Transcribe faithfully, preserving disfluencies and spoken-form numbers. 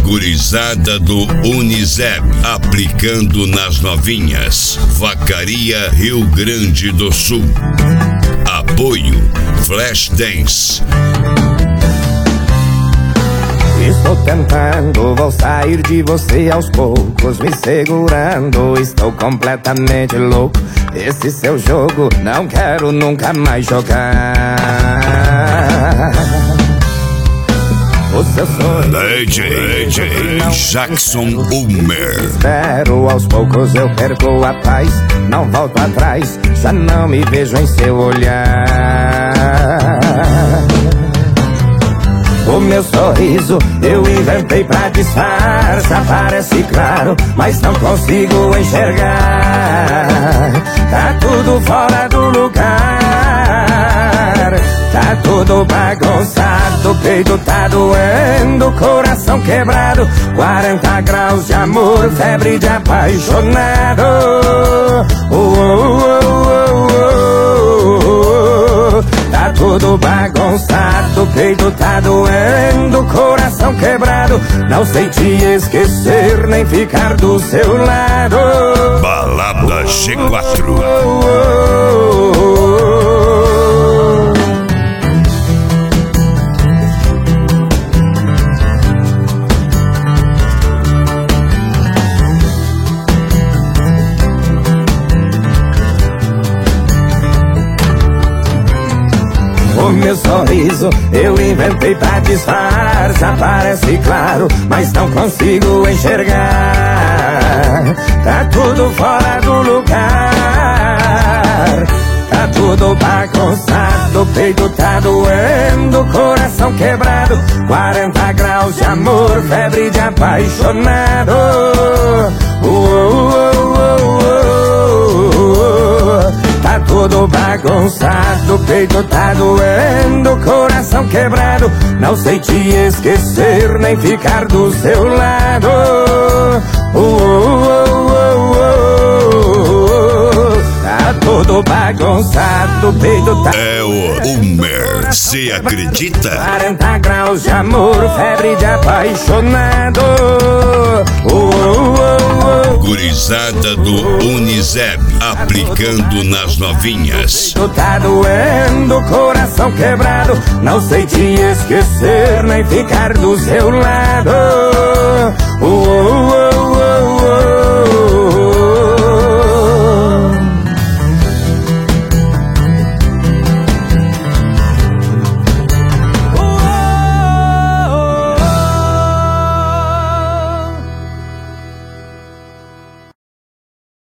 Gurizada do Uniseb, aplicando nas novinhas. Vacaria, Rio Grande do Sul. Apoio Flashdance. Estou tentando, vou sair de você aos poucos, me segurando, estou completamente louco. Esse seu jogo não quero nunca mais jogar. O seu sonho D J, D J Jackson Ulmer. Espero, aos poucos eu perco a paz, não volto atrás, já não me vejo em seu olhar. O meu sorriso eu inventei pra disfarçar, parece claro, mas não consigo enxergar. Tá tudo fora do lugar, tá tudo bagunçado, o peito tá doendo, coração quebrado, quarenta graus de amor, febre de apaixonado. Oh, oh, oh, oh, oh. Tá tudo bagunçado, o peito tá doendo, coração quebrado, não sei te esquecer nem ficar do seu lado. Balada G quatro. Oh, oh, oh, oh. O meu sorriso eu inventei pra disfarçar, parece claro, mas não consigo enxergar. Tá tudo fora do lugar, tá tudo bagunçado, o peito tá doendo, coração quebrado, quarenta graus de amor, febre de apaixonado. Oh, oh, oh, oh, oh. Tá tudo bagunçado, o peito tá doendo, coração quebrado, não sei te esquecer nem ficar do seu lado. Oh, oh, oh, oh, oh. Tá tudo bagunçado, o peito tá... É o Ulmer, cê acredita? quarenta graus de amor, febre de apaixonado. Oh, oh, oh, oh. Gurizada do Uniseb, aplicando nas novinhas. Tu tá doendo, coração quebrado, não sei te esquecer nem ficar do seu lado.